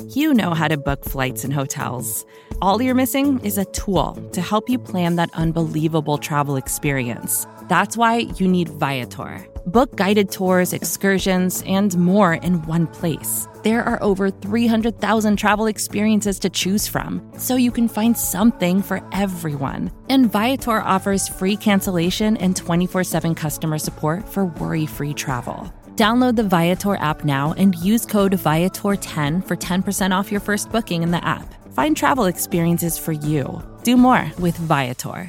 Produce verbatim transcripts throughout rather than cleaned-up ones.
You know how to book flights and hotels. All you're missing is a tool to help you plan that unbelievable travel experience. That's why you need Viator. Book guided tours, excursions, and more in one place. There are over three hundred thousand travel experiences to choose from, so you can find something for everyone. And Viator offers free cancellation and twenty-four seven customer support for worry-free travel. Download the Viator app now and use code Viator ten for ten percent off your first booking in the app. Find travel experiences for you. Do more with Viator.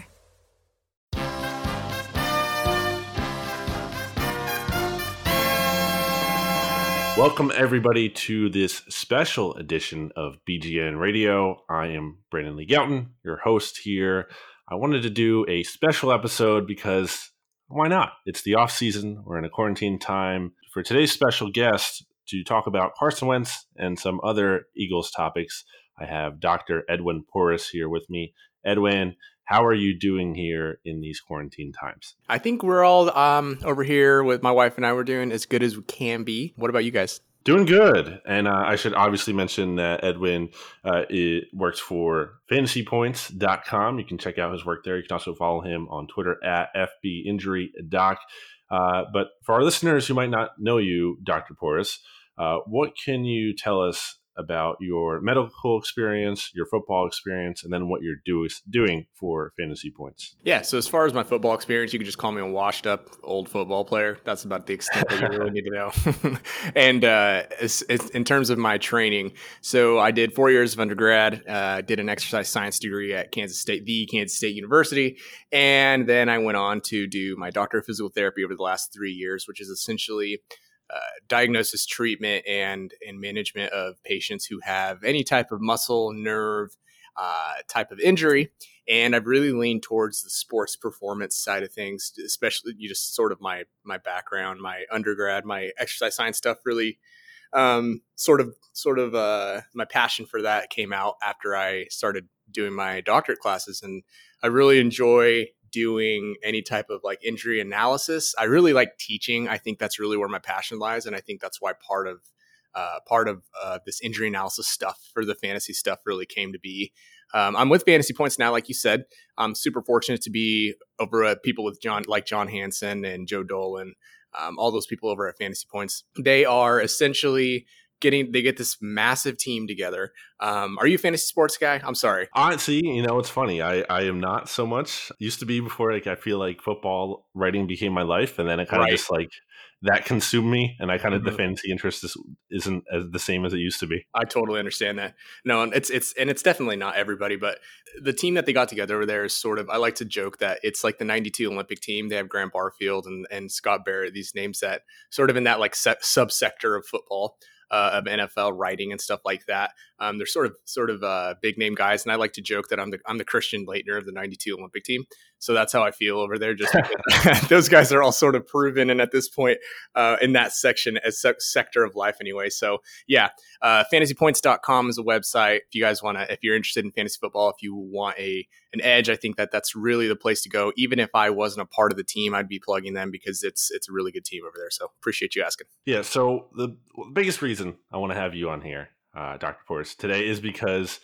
Welcome, everybody, to this special edition of B G N Radio. I am Brandon Lee Gouton, your host here. I wanted to do a special episode because why not? It's the off season. We're in a quarantine time. For today's special guest to talk about Carson Wentz and some other Eagles topics, I have Doctor Edwin Porras here with me. Edwin, how are you doing here in these quarantine times? I think we're all um, over here with my wife and I. We're doing as good as we can be. What about you guys? Doing good. And uh, I should obviously mention that Edwin uh, it works for fantasy points dot com. You can check out his work there. You can also follow him on Twitter at F B Injury Doc. Uh, but for our listeners who might not know you, Doctor Porras, uh, what can you tell us about your medical experience, your football experience, and then what you're do- doing for Fantasy Points? Yeah, so as far as my football experience, you can just call me a washed up old football player. That's about the extent that you really need to know. and uh, it's, it's, in terms of my training, so I did four years of undergrad, uh, did an exercise science degree at Kansas State, the Kansas State University, and then I went on to do my doctor of physical therapy over the last three years, which is essentially Uh, diagnosis, treatment, and and management of patients who have any type of muscle, nerve uh, type of injury. And I've really leaned towards the sports performance side of things, especially you just sort of my my background, my undergrad, my exercise science stuff really um, sort of sort of uh, my passion for that came out after I started doing my doctorate classes. And I really enjoy doing any type of like injury analysis. I really like teaching. I think that's really where my passion lies. And I think that's why part of uh, part of uh, this injury analysis stuff for the fantasy stuff really came to be. Um, I'm with Fantasy Points now, like you said. I'm super fortunate to be over at people with John, like John Hansen and Joe Dolan, um, all those people over at Fantasy Points. They are essentially getting, they get this massive team together. Um, are you a fantasy sports guy? I'm sorry. I see, you know, it's funny. I, I am not so much. Used to be before, like, I feel like football writing became my life. And then it kind of Right. just like that consumed me. And I kind of, Mhm. the fantasy interest is, isn't as the same as it used to be. I totally understand that. No, and it's it's and it's definitely not everybody, but the team that they got together over there is sort of, I like to joke that it's like the ninety-two Olympic team. They have Grant Barfield and, and Scott Barrett, these names that sort of in that like se- subsector of football. Uh, of N F L writing and stuff like that. Um, they're sort of sort of uh, big name guys, and I like to joke that I'm the I'm the Christian Laettner of the ninety-two Olympic team. So that's how I feel over there. Just because those guys are all sort of proven, and at this point uh, in that section as se- sector of life, anyway. So yeah, uh, fantasy points dot com is a website. If you guys want to, if you're interested in fantasy football, if you want a an edge, I think that that's really the place to go. Even if I wasn't a part of the team, I'd be plugging them because it's it's a really good team over there. So appreciate you asking. Yeah. So the biggest reason I want to have you on here, uh, Doctor Porras, today is because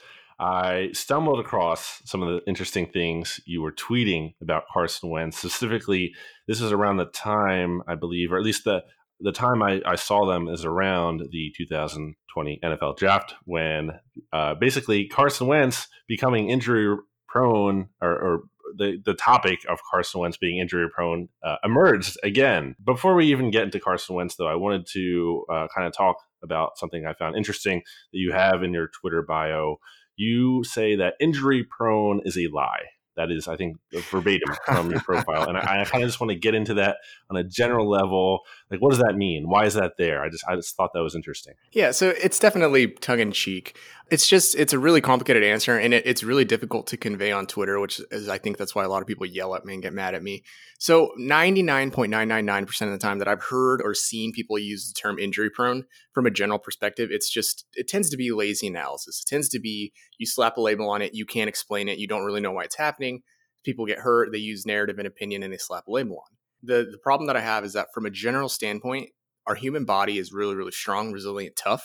I stumbled across some of the interesting things you were tweeting about Carson Wentz. Specifically, this is around the time, I believe, or at least the the time I, I saw them is around the two thousand twenty N F L draft when uh, basically Carson Wentz becoming injury prone or, or the, the topic of Carson Wentz being injury prone uh, emerged again. Before we even get into Carson Wentz, though, I wanted to uh, kind of talk about something I found interesting that you have in your Twitter bio. You say that injury prone is a lie. That is, I think, verbatim from your profile. And I, I kind of just want to get into that on a general level. Like, what does that mean? Why is that there? I just I just thought that was interesting. Yeah, so it's definitely tongue in cheek. It's just, it's a really complicated answer, and it, it's really difficult to convey on Twitter, which is, I think that's why a lot of people yell at me and get mad at me. So ninety-nine point nine nine nine percent of the time that I've heard or seen people use the term injury prone from a general perspective, it's just, it tends to be lazy analysis. It tends to be, you slap a label on it, you can't explain it, you don't really know why it's happening. People get hurt, they use narrative and opinion, and they slap a label on. The, the problem that I have is that from a general standpoint, our human body is really, really strong, resilient, tough.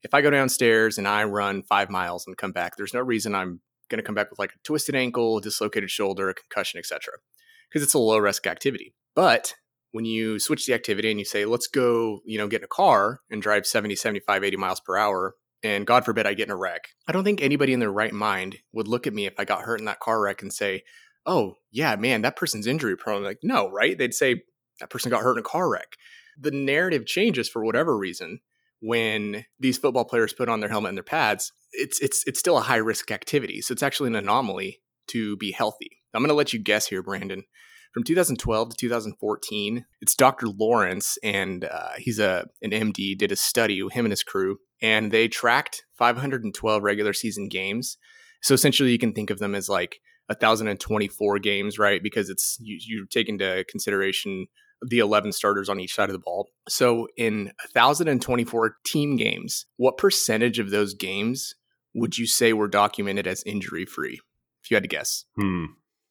if I go downstairs and I run five miles and come back, there's no reason I'm going to come back with like a twisted ankle, dislocated shoulder, a concussion, et cetera, because it's a low risk activity. But when you switch the activity and you say, let's go, you know, get in a car and drive seventy, seventy-five, eighty miles per hour, and God forbid I get in a wreck, I don't think anybody in their right mind would look at me if I got hurt in that car wreck and say, oh, yeah, man, that person's injury prone. Like, no, right? They'd say that person got hurt in a car wreck. The narrative changes for whatever reason when these football players put on their helmet and their pads. It's it's it's still a high risk activity. So it's actually an anomaly to be healthy. I'm going to let you guess here, Brandon. From two thousand twelve to two thousand fourteen, it's Doctor Lawrence, and uh, he's a an M D, did a study, him and his crew, and they tracked five hundred twelve regular season games. So essentially you can think of them as like one thousand twenty-four games, right? Because it's you, you take into consideration the eleven starters on each side of the ball. So in one thousand twenty-four team games, what percentage of those games would you say were documented as injury-free? If you had to guess. Hmm.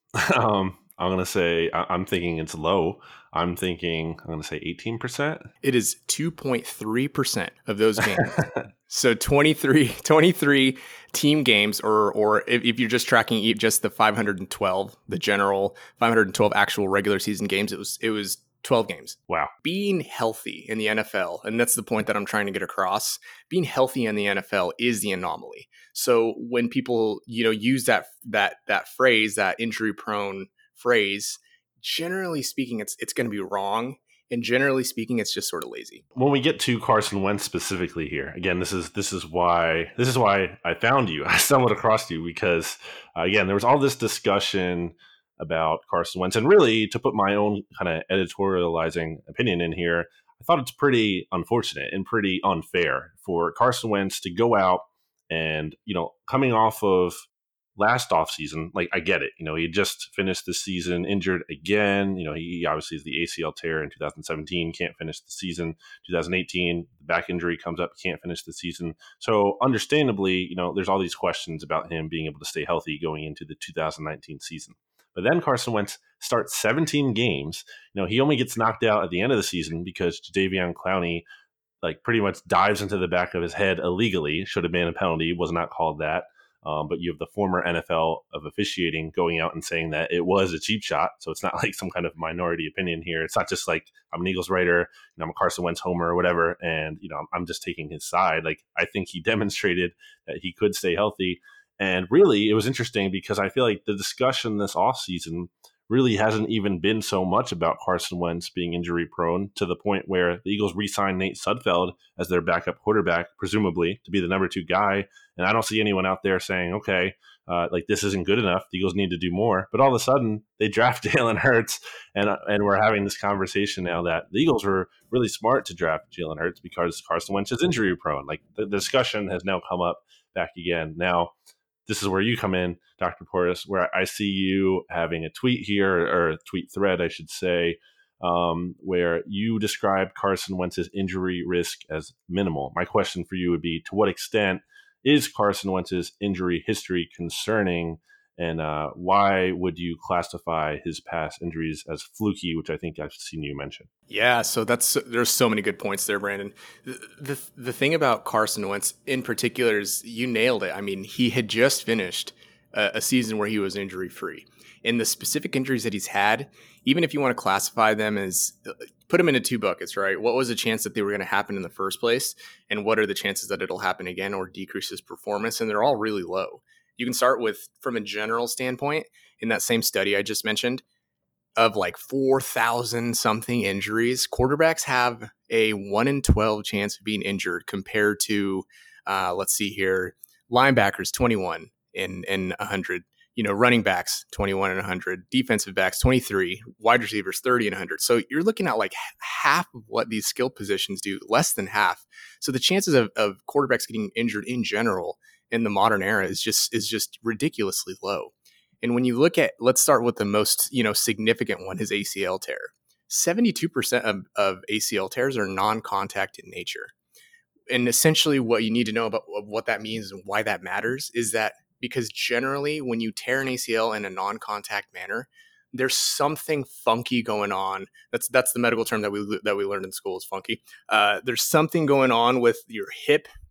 um, I'm going to say, I- I'm thinking it's low. I'm thinking, I'm going to say eighteen percent. It is two point three percent of those games. So twenty-three, twenty-three team games, or or if, if you're just tracking just the five hundred twelve, the general five hundred twelve actual regular season games, it was it was twelve games. Wow. Being healthy in the N F L, and that's the point that I'm trying to get across, being healthy in the N F L is the anomaly. So when people, you know, use that that that phrase, that injury prone phrase, generally speaking, it's it's going to be wrong. And generally speaking, it's just sort of lazy. When we get to Carson Wentz specifically here, again, this is this is why this is why I found you. I stumbled across you because uh, again, there was all this discussion about Carson Wentz, and really, to put my own kind of editorializing opinion in here, I thought it's pretty unfortunate and pretty unfair for Carson Wentz to go out and, you know, coming off of last offseason, like, I get it. You know, he just finished the season injured again. You know, he obviously is the A C L tear in two thousand seventeen, can't finish the season. two thousand eighteen, the back injury comes up, can't finish the season. So understandably, you know, there's all these questions about him being able to stay healthy going into the two thousand nineteen season. But then Carson Wentz starts seventeen games. You know, he only gets knocked out at the end of the season because Jadeveon Clowney, like, pretty much dives into the back of his head illegally. Should have been a penalty, was not called that. Um, but you have the former N F L of officiating going out and saying that it was a cheap shot. So it's not like some kind of minority opinion here. It's not just like I'm an Eagles writer, you know, I'm a Carson Wentz homer or whatever, and, you know, I'm, I'm just taking his side. Like, I think he demonstrated that he could stay healthy. And really, it was interesting because I feel like the discussion this offseason really hasn't even been so much about Carson Wentz being injury prone, to the point where the Eagles re-signed Nate Sudfeld as their backup quarterback, presumably to be the number two guy. And I don't see anyone out there saying, okay, uh, like, this isn't good enough. The Eagles need to do more. But all of a sudden, they draft Jalen Hurts, and uh, and we're having this conversation now that the Eagles were really smart to draft Jalen Hurts because Carson Wentz is injury prone. Like, the, the discussion has now come up back again. Now, this is where you come in, Doctor Porras, where I see you having a tweet here, or a tweet thread, I should say, um, where you describe Carson Wentz's injury risk as minimal. My question for you would be, to what extent is Carson Wentz's injury history concerning, and uh, why would you classify his past injuries as fluky, which I think I've seen you mention? Yeah, so that's there's so many good points there, Brandon. The, the the thing about Carson Wentz in particular is you nailed it. I mean, he had just finished a, a season where he was injury free, and the specific injuries that he's had, even if you want to classify them as, put them into two buckets, right? What was the chance that they were going to happen in the first place, and what are the chances that it'll happen again or decrease his performance? And they're all really low. You can start with, from a general standpoint, in that same study I just mentioned, of like four thousand something injuries, quarterbacks have a one in twelve chance of being injured compared to, uh, let's see here, linebackers twenty-one in, in one hundred, you know, running backs twenty-one and one hundred, defensive backs twenty-three, wide receivers thirty and one hundred. So you're looking at like half of what these skill positions do, less than half. So the chances of, of quarterbacks getting injured in general in the modern era is just is just ridiculously low. And when you look at, let's start with the most, you know, significant one, his A C L tear. seventy-two percent of, of A C L tears are non-contact in nature. And essentially what you need to know about what that means and why that matters is that because generally when you tear an A C L in a non-contact manner, there's something funky going on. That's that's the medical term that we that we learned in school is funky. Uh, there's something going on with your hip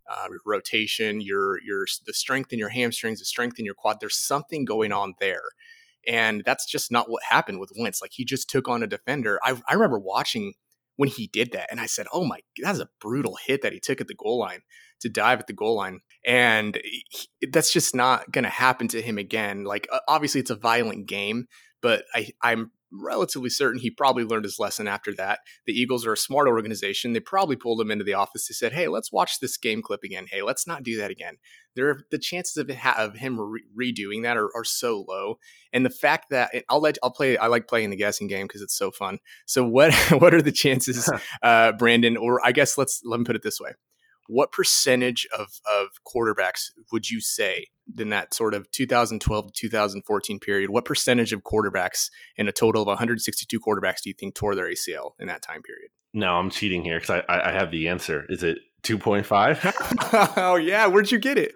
uh, rotation, your your the strength in your hamstrings, the strength in your quad. There's something going on there. And that's just not what happened with Wentz. Like, he just took on a defender. I, I remember watching when he did that, and I said, oh my, that's a brutal hit that he took at the goal line, to dive at the goal line. And he, that's just not going to happen to him again. Like, obviously it's a violent game, but I, I'm relatively certain he probably learned his lesson after that. The Eagles are a smart organization. They probably pulled him into the office. They said, hey, let's watch this game clip again. Hey, let's not do that again. There are, the chances of, it ha- of him re- redoing that are, are so low. And the fact that it, I'll let I'll play. I like playing the guessing game because it's so fun. So what what are the chances, uh, Brandon? Or I guess let's let me put it this way. What percentage of, of quarterbacks would you say in that sort of two thousand twelve to two thousand fourteen period, what percentage of quarterbacks in a total of one hundred sixty-two quarterbacks do you think tore their A C L in that time period? No, I'm cheating here because I, I have the answer. Is it two point five? Oh, yeah. Where'd you get it?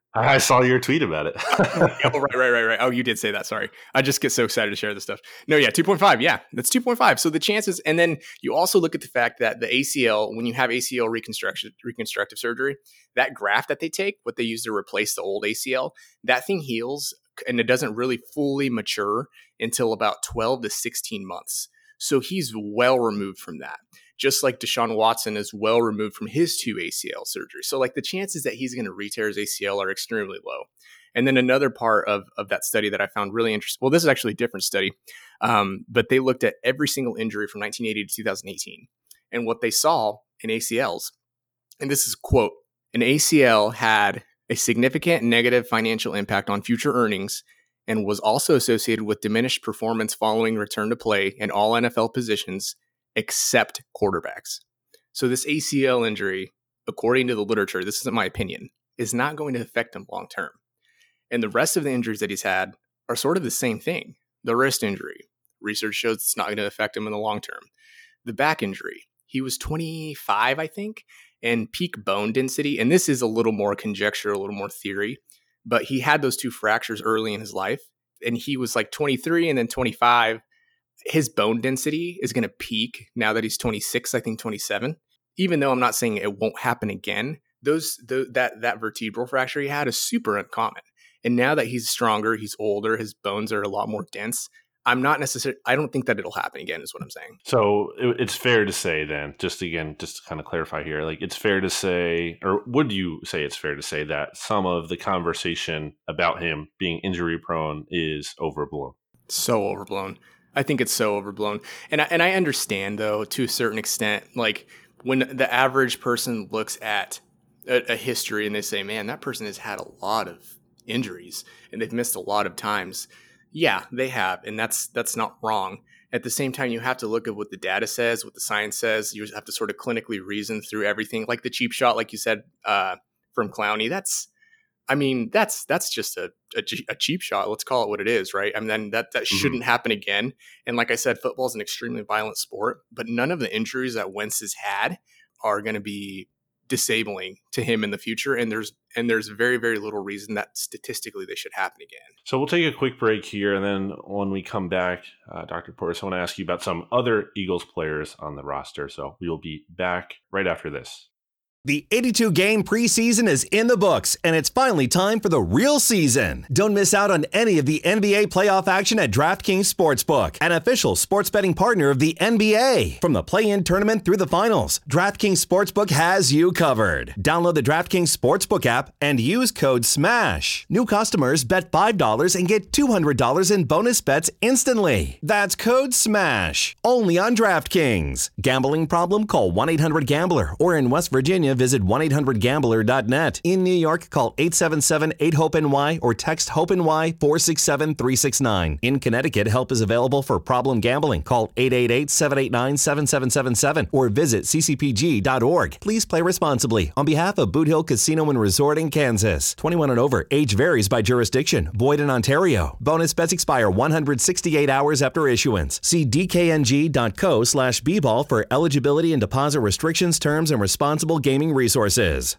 I saw your tweet about it. Oh, right, right, right, right. Oh, you did say that. Sorry. I just get so excited to share this stuff. No, yeah, two point five. Yeah, that's two point five. So the chances, and then you also look at the fact that the A C L, when you have A C L reconstruction, reconstructive surgery, that graft that they take, what they use to replace the old A C L, that thing heals and it doesn't really fully mature until about twelve to sixteen months. So he's well removed from that. Just like Deshaun Watson is well removed from his two A C L surgeries. So like the chances that he's going to re-tear his A C L are extremely low. And then another part of, of that study that I found really interesting, well, this is actually a different study, um, but they looked at every single injury from nineteen eighty to two thousand eighteen. And what they saw in A C Ls, and this is quote, an A C L had a significant negative financial impact on future earnings and was also associated with diminished performance following return to play in all N F L positions except quarterbacks. So this A C L injury, according to the literature, this isn't my opinion, is not going to affect him long term. And the rest of the injuries that he's had are sort of the same thing. The wrist injury, research shows it's not going to affect him in the long term. The back injury, he was twenty-five, I think, and peak bone density, and this is a little more conjecture, a little more theory, but he had those two fractures early in his life, and he was like twenty-three and then twenty-five. His bone density is going to peak now that he's twenty-six, I think twenty-seven. Even though I'm not saying it won't happen again, those the, that that vertebral fracture he had is super uncommon. And now that he's stronger, he's older, his bones are a lot more dense. I'm not necessarily, I don't think that it'll happen again is what I'm saying. So it, it's fair to say then, just again, just to kind of clarify here, like it's fair to say, or would you say it's fair to say that some of the conversation about him being injury prone is overblown? So overblown. I think it's so overblown. And I, and I understand, though, to a certain extent, like when the average person looks at a, a history and they say, man, that person has had a lot of injuries and they've missed a lot of times. Yeah, they have. And that's that's not wrong. At the same time, you have to look at what the data says, what the science says. You have to sort of clinically reason through everything. Like the cheap shot, like you said, uh, from Clowney, that's, I mean, that's that's just a, a, a cheap shot. Let's call it what it is, right? I mean, then that, that mm-hmm. shouldn't happen again. And like I said, football is an extremely violent sport, but none of the injuries that Wentz has had are going to be disabling to him in the future. And there's and there's very, very little reason that statistically they should happen again. So we'll take a quick break here. And then when we come back, uh, Doctor Portis, I want to ask you about some other Eagles players on the roster. So we will be back right after this. The eighty-two game preseason is in the books, and it's finally time for the real season. Don't miss out on any of the N B A playoff action at DraftKings Sportsbook, an official sports betting partner of the N B A. From the play-in tournament through the finals, DraftKings Sportsbook has you covered. Download the DraftKings Sportsbook app and use code SMASH. New customers bet five dollars and get two hundred dollars in bonus bets instantly. That's code SMASH. Only on DraftKings. Gambling problem? Call one eight hundred gambler, or in West Virginia, visit one eight hundred gambler dot net. In New York, call eight seven seven eight hope N Y or text HOPE-NY four six seven three six nine. In Connecticut, help is available for problem gambling. Call eight eight eight seven eight nine seven seven seven seven or visit c c p g dot org. Please play responsibly. On behalf of Boot Hill Casino and Resort in Kansas. twenty-one and over. Age varies by jurisdiction. Void in Ontario. Bonus bets expire one hundred sixty-eight hours after issuance. See d k n g dot co slash b ball for eligibility and deposit restrictions, terms, and responsible gaming resources.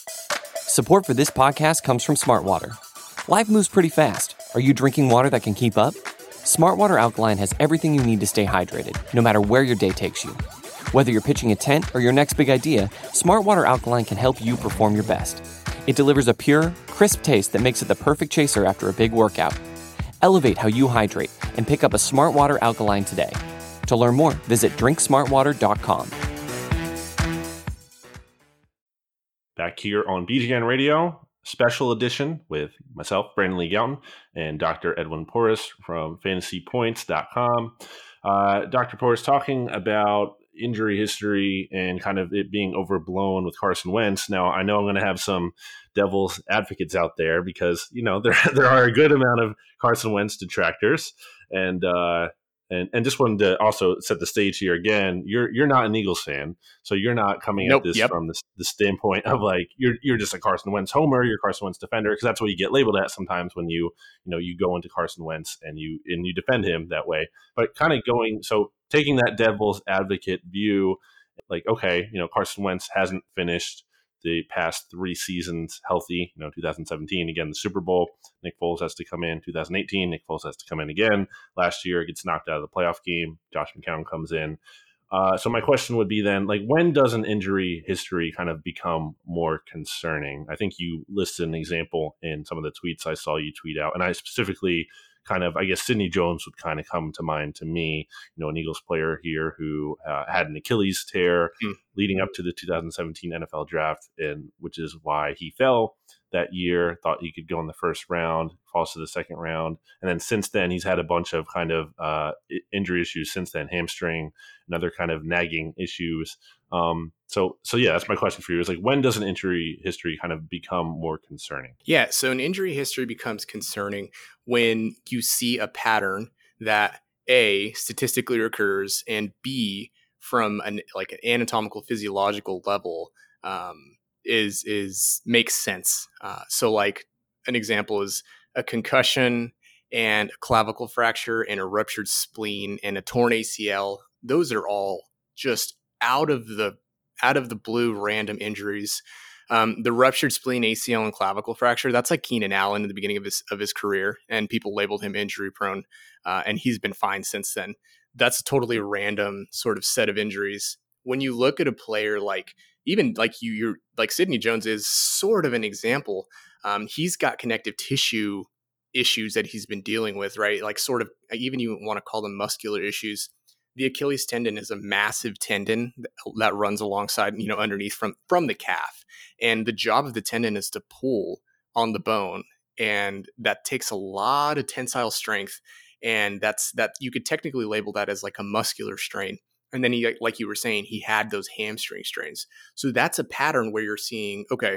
Support for this podcast comes from Smartwater. Life moves pretty fast. Are you drinking water that can keep up? Smartwater Alkaline has everything you need to stay hydrated, no matter where your day takes you. Whether you're pitching a tent or your next big idea, Smart Water Alkaline can help you perform your best. It delivers a pure, crisp taste that makes it the perfect chaser after a big workout. Elevate how you hydrate and pick up a Smart Water Alkaline today. To learn more, visit drink smart water dot com. Back here on B G N Radio, special edition with myself, Brandon Lee Gouton, and Doctor Edwin Porras from fantasy points dot com. Uh, Doctor Porras talking about injury history and kind of it being overblown with Carson Wentz. Now, I know I'm going to have some devil's advocates out there because, you know, there there are a good amount of Carson Wentz detractors. And uh, and and just wanted to also set the stage here again. You're you're not an Eagles fan, so you're not coming Nope, at this yep. from the, the standpoint of like you're you're just a Carson Wentz homer, you're a Carson Wentz defender, because that's what you get labeled at sometimes when you you know you go into Carson Wentz and you and you defend him that way. But kind of going so taking that devil's advocate view, like okay, you know Carson Wentz hasn't finished the past three seasons healthy. You know, two thousand seventeen, again, the Super Bowl. Nick Foles has to come in. two thousand eighteen, Nick Foles has to come in again. Last year, gets knocked out of the playoff game. Josh McCown comes in. Uh, so my question would be then, like, when does an injury history kind of become more concerning? I think you listed an example in some of the tweets I saw you tweet out, and I specifically kind of, I guess Sidney Jones would kind of come to mind to me, you know, an Eagles player here who uh, had an Achilles tear mm. leading up to the two thousand seventeen N F L draft, and which is why he fell that year, thought he could go in the first round, falls to the second round. And then since then, he's had a bunch of kind of uh, injury issues since then, hamstring and other kind of nagging issues. Um, so, so yeah, that's my question for you is like, when does an injury history kind of become more concerning? Yeah. So an injury history becomes concerning when you see a pattern that A, statistically recurs, and B, from an like an anatomical physiological level, um, is is makes sense. Uh, so like an example is a concussion and a clavicle fracture and a ruptured spleen and a torn A C L. Those are all just out of the out of the blue random injuries. Um, the ruptured spleen, A C L, and clavicle fracture, that's like Keenan Allen in the beginning of his of his career, and people labeled him injury prone, uh, and he's been fine since then. That's a totally random sort of set of injuries. When you look at a player like even like you, you're like Sidney Jones is sort of an example. Um, he's got connective tissue issues that he's been dealing with, right? Like sort of, even you want to call them muscular issues. The Achilles tendon is a massive tendon that, that runs alongside, you know, underneath from, from the calf. And the job of the tendon is to pull on the bone. And that takes a lot of tensile strength. And that's that you could technically label that as like a muscular strain. And then he, like you were saying, he had those hamstring strains. So that's a pattern where you're seeing, okay,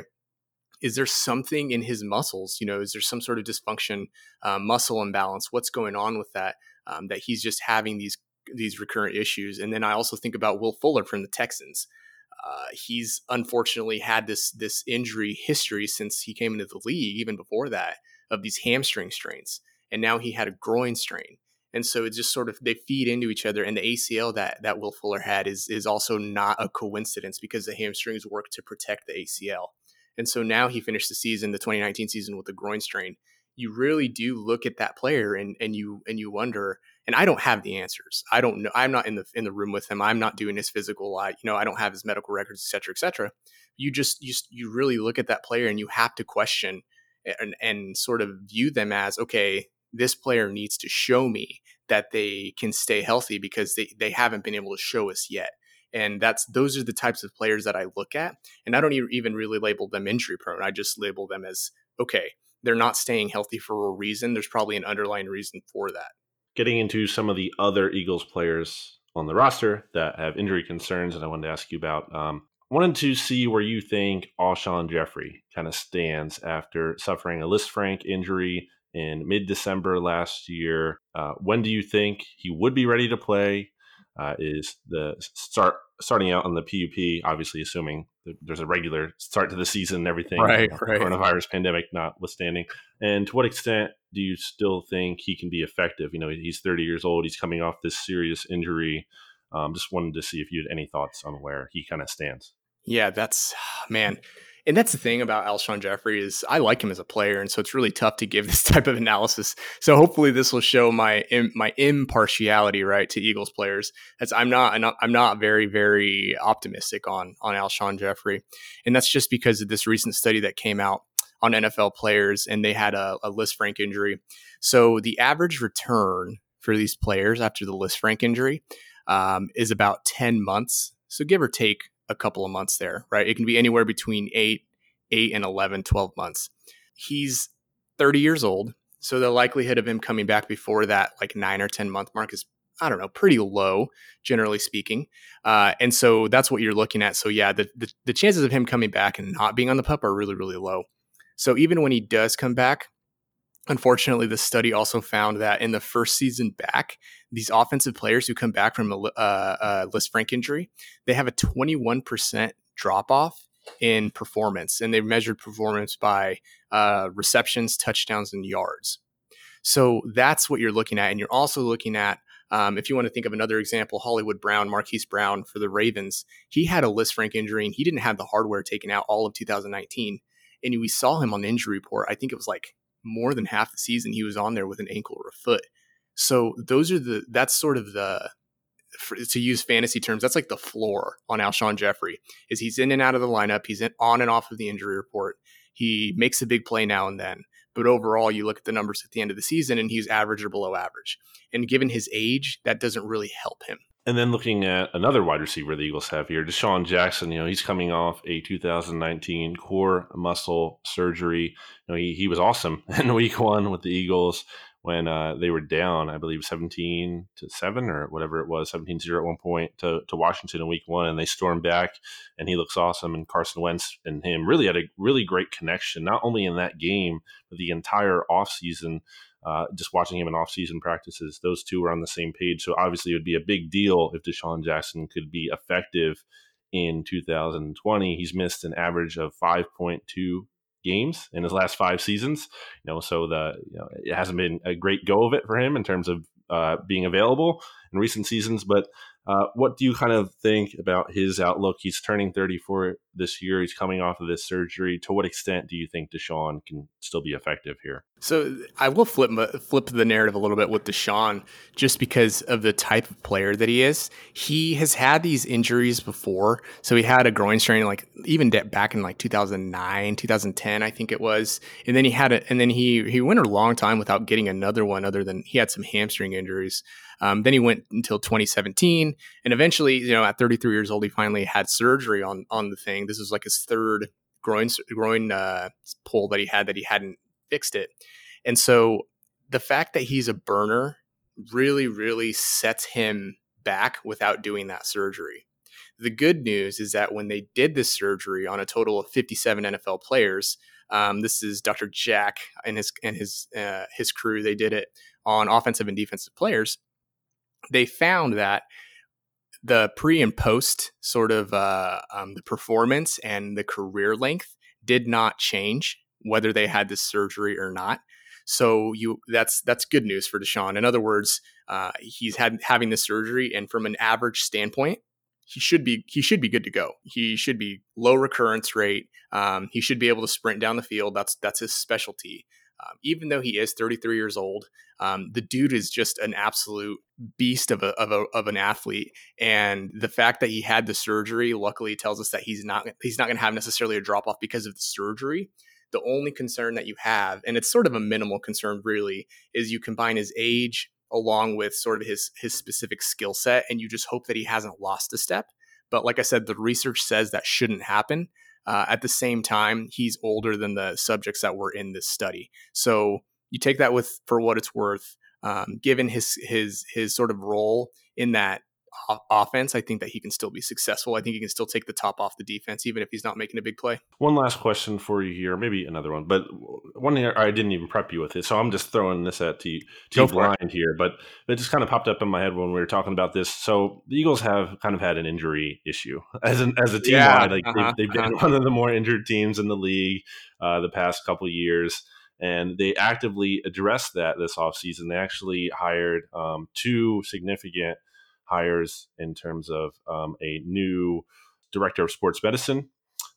is there something in his muscles? You know, is there some sort of dysfunction, uh, muscle imbalance? What's going on with that? Um, that he's just having these these recurrent issues. And then I also think about Will Fuller from the Texans. Uh, he's unfortunately had this this injury history since he came into the league, even before that, of these hamstring strains. And now he had a groin strain. And so it's just sort of, they feed into each other. And the A C L that, that Will Fuller had is, is also not a coincidence because the hamstrings work to protect the A C L. And so now he finished the season, the twenty nineteen season, with a groin strain. You really do look at that player and, and you, and you wonder, and I don't have the answers. I don't know. I'm not in the, in the room with him. I'm not doing his physical. I, you know, I don't have his medical records, et cetera, et cetera. You just, you, you really look at that player and you have to question and, and sort of view them as, okay, this player needs to show me that they can stay healthy because they, they haven't been able to show us yet. And that's, those are the types of players that I look at. And I don't even really label them injury prone. I just label them as, okay, they're not staying healthy for a reason. There's probably an underlying reason for that. Getting into some of the other Eagles players on the roster that have injury concerns, and I wanted to ask you about, um, I wanted to see where you think Alshon Jeffrey kind of stands after suffering a Lisfranc injury in mid-December last year. Uh, when do you think he would be ready to play? Uh, is the start starting out on the P U P, obviously assuming that there's a regular start to the season and everything, right, you know, right. coronavirus pandemic notwithstanding. And to what extent do you still think he can be effective? You know, he's thirty years old. He's coming off this serious injury. Um, just wanted to see if you had any thoughts on where he kind of stands. Yeah, that's, man, And that's the thing about Alshon Jeffrey is I like him as a player, and so it's really tough to give this type of analysis. So hopefully this will show my my impartiality, right, to Eagles players. As I'm not I'm not, I'm not very very optimistic on on Alshon Jeffrey, and that's just because of this recent study that came out on N F L players, and they had a, a Lisfranc injury. So the average return for these players after the Lisfranc injury um, is about ten months. So give or take a couple of months there, right? It can be anywhere between eight, eight and eleven, twelve months. He's thirty years old. So the likelihood of him coming back before that like nine or ten month mark is, I don't know, pretty low, generally speaking. Uh, and so that's what you're looking at. So yeah, the, the, the chances of him coming back and not being on the pup are really, really low. So even when he does come back, unfortunately, the study also found that in the first season back, these offensive players who come back from a, uh, a Lisfranc injury, they have a twenty-one percent drop off in performance, and they've measured performance by uh, receptions, touchdowns, and yards. So that's what you're looking at, and you're also looking at, um, if you want to think of another example, Hollywood Brown, Marquise Brown for the Ravens, he had a Lisfranc injury, and he didn't have the hardware taken out all of two thousand nineteen, and we saw him on the injury report. I think it was like more than half the season he was on there with an ankle or a foot. So those are the, that's sort of the, for, to use fantasy terms, that's like the floor on Alshon Jeffrey, is he's in and out of the lineup. He's in, on and off of the injury report. He makes a big play now and then, but overall you look at the numbers at the end of the season and he's average or below average. And given his age, that doesn't really help him. And then looking at another wide receiver the Eagles have here, Deshaun Jackson, you know, he's coming off a two thousand nineteen core muscle surgery. You know, he, he was awesome in week one with the Eagles when uh, they were down, I believe, seventeen to seven or whatever it was, seventeen zero at one point to, to Washington in week one. And they stormed back and he looks awesome. And Carson Wentz and him really had a really great connection, not only in that game, but the entire offseason. Uh, just watching him in off-season practices, those two were on the same page. So obviously it would be a big deal if Deshaun Jackson could be effective in two thousand twenty. He's missed an average of five point two games in his last five seasons. You know, so the you know, it hasn't been a great go of it for him in terms of uh, being available in recent seasons. But uh, what do you kind of think about his outlook? He's turning thirty-four this year. He's coming off of this surgery. To what extent do you think Deshaun can still be effective here? So I will flip flip the narrative a little bit with Deshaun, just because of the type of player that he is. He has had these injuries before. So he had a groin strain, like even back in like two thousand nine, two thousand ten, I think it was. And then he had it, and then he he went a long time without getting another one. Other than he had some hamstring injuries. Um, then he went until twenty seventeen, and eventually, you know, at thirty-three years old, he finally had surgery on on the thing. This was like his third groin groin uh, pull that he had that he hadn't fixed it. And so the fact that he's a burner really, really sets him back without doing that surgery. The good news is that when they did this surgery on a total of fifty-seven N F L players, um, this is Doctor Jack and his and his uh, his crew. They did it on offensive and defensive players. They found that the pre and post sort of uh, um, the performance and the career length did not change whether they had this surgery or not. So you that's that's good news for Deshaun. In other words, uh, he's had having this surgery, and from an average standpoint, he should be he should be good to go. He should be low recurrence rate. Um, he should be able to sprint down the field. That's that's his specialty. Um, even though he is thirty-three years old, um, the dude is just an absolute beast of a, of a of an athlete. And the fact that he had the surgery, luckily, tells us that he's not he's not going to have necessarily a drop off because of the surgery. The only concern that you have, and it's sort of a minimal concern, really, is you combine his age along with sort of his his specific skill set, and you just hope that he hasn't lost a step. But like I said, the research says that shouldn't happen. Uh, at the same time, he's older than the subjects that were in this study. So you take that with for what it's worth. Um, given his his his sort of role in that o- offense, I think that he can still be successful. I think he can still take the top off the defense, even if he's not making a big play. One last question for you here, maybe another one, but one here I didn't even prep you with it, so I'm just throwing this at to you, to you blind here. But it just kind of popped up in my head when we were talking about this. So the Eagles have kind of had an injury issue as an as a team. Yeah, wide. Like uh-huh, they've, they've been uh-huh. one of the more injured teams in the league uh, the past couple of years. And they actively addressed that this offseason. They actually hired um, two significant hires in terms of um, a new director of sports medicine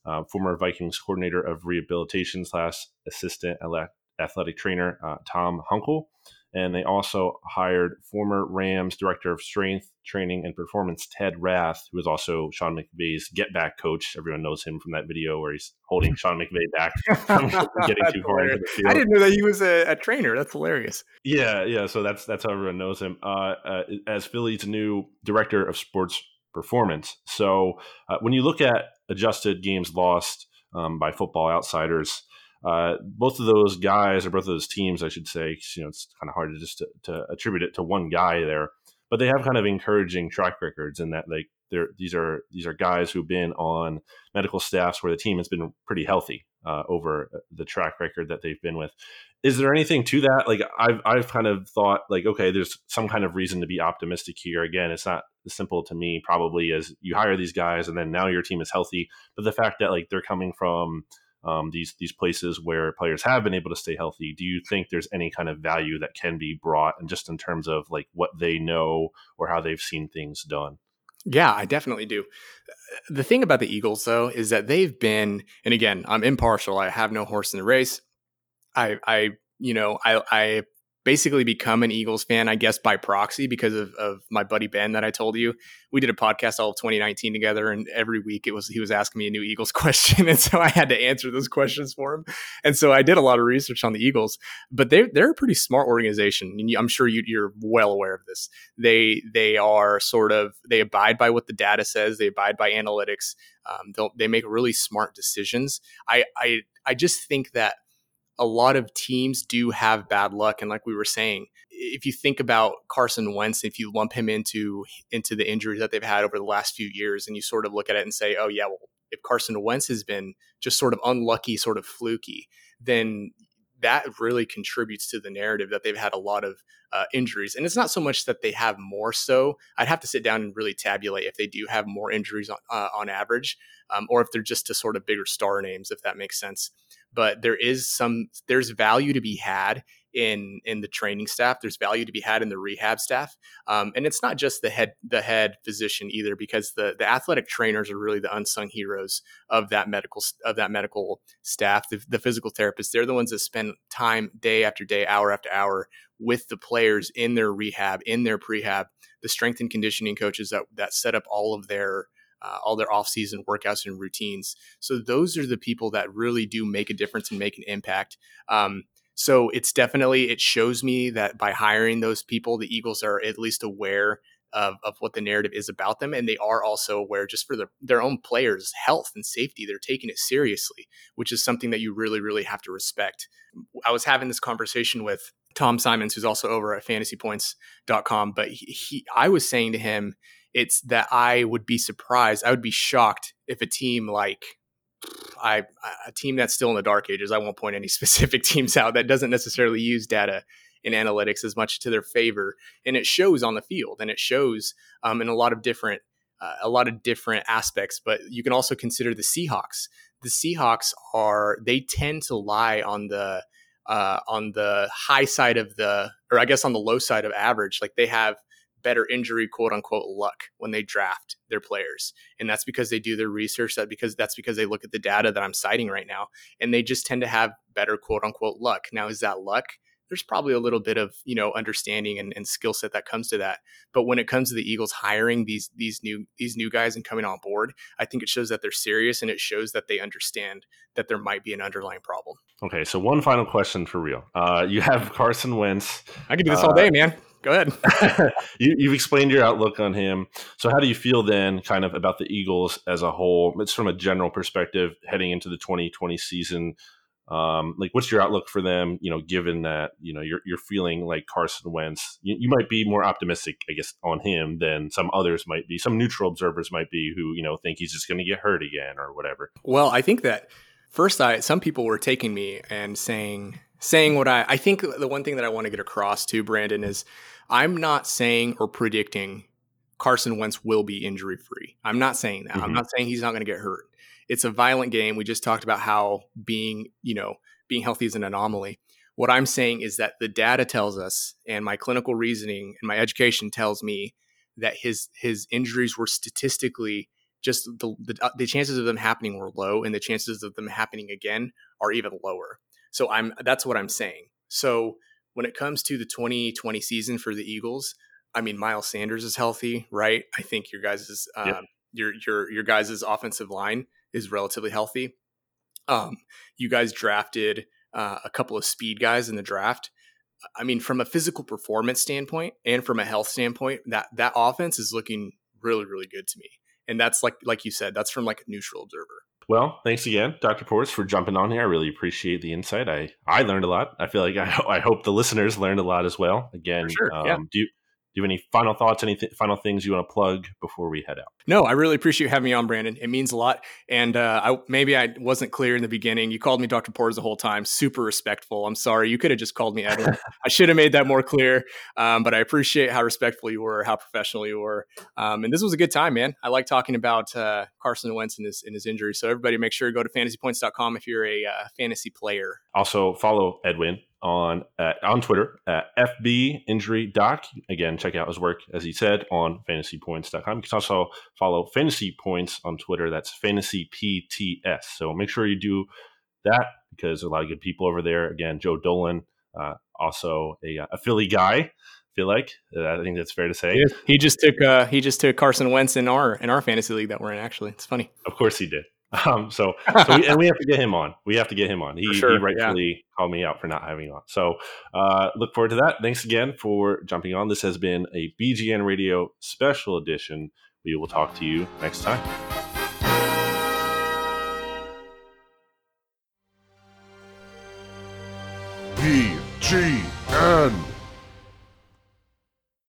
uh, former Vikings coordinator of rehabilitation slash assistant athletic trainer uh, Tom Hunkel. And they also hired former Rams director of strength training and performance Ted Rath, who is also Sean McVay's get back coach. Everyone knows him from that video where he's holding Sean McVay back from getting too far into the field. I didn't know that he was a, a trainer. That's hilarious. Yeah, yeah. So that's that's how everyone knows him uh, uh, as Philly's new director of sports performance. So uh, when you look at adjusted games lost um, by Football Outsiders, Uh, both of those guys, or both of those teams, I should say, 'cause, you know, it's kind of hard to just to, to attribute it to one guy there, but they have kind of encouraging track records in that, like, they're these are these are guys who've been on medical staffs where the team has been pretty healthy uh, over the track record that they've been with. Is there anything to that? Like, I've I've kind of thought, like, okay, there's some kind of reason to be optimistic here. Again, it's not as simple to me probably as you hire these guys and then now your team is healthy, but the fact that, like, they're coming from Um, these these places where players have been able to stay healthy, do you think there's any kind of value that can be brought, and just in terms of like what they know or how they've seen things done? Yeah, I definitely do. The thing about the Eagles, though, is that they've been, and again, I'm impartial. I have no horse in the race. I, I, you know, I, I basically become an Eagles fan, I guess, by proxy because of, of my buddy Ben that I told you. We did a podcast all of twenty nineteen together, and every week it was he was asking me a new Eagles question, and so I had to answer those questions for him. And so I did a lot of research on the Eagles, but they're they're a pretty smart organization, and I'm sure you, you're well aware of this. They they are sort of they abide by what the data says. They abide by analytics. Um, they they make really smart decisions. I I I just think that a lot of teams do have bad luck. And like we were saying, if you think about Carson Wentz, if you lump him into, into the injuries that they've had over the last few years, and you sort of look at it and say, oh yeah, well, if Carson Wentz has been just sort of unlucky, sort of fluky, then that really contributes to the narrative that they've had a lot of uh, injuries. And it's not so much that they have more so. I'd have to sit down and really tabulate if they do have more injuries on, uh, on average, um, or if they're just to sort of bigger star names, if that makes sense. But there is some, there's value to be had in in the training staff. There's value to be had in the rehab staff. Um, and it's not just the head the head physician either, because the the athletic trainers are really the unsung heroes of that medical of that medical staff. The, the physical therapists, they're the ones that spend time day after day, hour after hour with the players in their rehab, in their prehab. The strength and conditioning coaches that that set up all of their Uh, all their off-season workouts and routines. So those are the people that really do make a difference and make an impact. Um, so it's definitely, it shows me that by hiring those people, the Eagles are at least aware of, of what the narrative is about them. And they are also aware just for the, their own players' health and safety. They're taking it seriously, which is something that you really, really have to respect. I was having this conversation with Tom Simons, who's also over at fantasy points dot com, but he, he I was saying to him, it's that I would be surprised. I would be shocked if a team like I, a team that's still in the dark ages, I won't point any specific teams out, that doesn't necessarily use data and analytics as much to their favor. And it shows on the field, and it shows um, in a lot of different, uh, a lot of different aspects. But you can also consider the Seahawks. The Seahawks are, they tend to lie on the, uh, on the high side of the, or I guess on the low side of average. Like they have better injury, quote unquote, luck when they draft their players. And that's because they do their research, that because that's because they look at the data that I'm citing right now, and they just tend to have better, quote unquote, luck. Now, is that luck? There's probably a little bit of, you know, understanding and, and skill set that comes to that. But when it comes to the Eagles hiring these, these new, these new guys and coming on board, I think it shows that they're serious, and it shows that they understand that there might be an underlying problem. Okay. So one final question for real. Uh, you have Carson Wentz. I could do this uh, all day, man. Go ahead. you, you've explained your outlook on him. So how do you feel then kind of about the Eagles as a whole? It's from a general perspective heading into the twenty twenty season. Um, like, what's your outlook for them, you know, given that, you know, you're, you're feeling like Carson Wentz, you, you might be more optimistic, I guess, on him than some others might be. Some neutral observers might be who, you know, think he's just going to get hurt again or whatever. Well, I think that first, I, some people were taking me and saying, saying what I, I think the one thing that I want to get across to Brandon is I'm not saying or predicting Carson Wentz will be injury free. I'm not saying that. Mm-hmm. I'm not saying he's not going to get hurt. It's a violent game. We just talked about how being, you know, being healthy is an anomaly. What I'm saying is that the data tells us, and my clinical reasoning and my education tells me, that his his injuries were statistically just the, the the chances of them happening were low, and the chances of them happening again are even lower. So I'm that's what I'm saying. So when it comes to the twenty twenty season for the Eagles, I mean, Miles Sanders is healthy, right? I think your guys' um, yep. your your your guys' offensive line is relatively healthy. Um, you guys drafted uh, a couple of speed guys in the draft. I mean, from a physical performance standpoint and from a health standpoint, that that offense is looking really, really good to me. And that's like like you said, that's from like a neutral observer. Well, thanks again, Doctor Porras, for jumping on here. I really appreciate the insight. I, I learned a lot. I feel like I, I hope the listeners learned a lot as well. Again, sure, um, yeah. do you do you have any final thoughts, any th- final things you want to plug before we head out? No, I really appreciate you having me on, Brandon. It means a lot. And uh, I, maybe I wasn't clear in the beginning. You called me Doctor Porras the whole time. Super respectful. I'm sorry. You could have just called me Edwin. I should have made that more clear. Um, but I appreciate how respectful you were, how professional you were. Um, and this was a good time, man. I like talking about uh, Carson Wentz and his, and his injury. So everybody make sure to go to fantasy points dot com if you're a uh, fantasy player. Also follow Edwin on uh, on Twitter at F B Injury Doc. Again, check out his work, as he said, on fantasy points dot com. You can also follow Fantasy Points on Twitter. That's Fantasy P T S. So make sure you do that because there's a lot of good people over there. Again, Joe Dolan, uh, also a, a Philly guy. I feel like uh, I think that's fair to say. Yeah, he just took uh, he just took Carson Wentz in our in our fantasy league that we're in. Actually, it's funny. Of course he did. Um, so, so we, and we have to get him on. We have to get him on. He, sure, he rightfully yeah. called me out for not having on. So, uh, look forward to that. Thanks again for jumping on. This has been a B G N Radio special edition. We will talk to you next time. B G N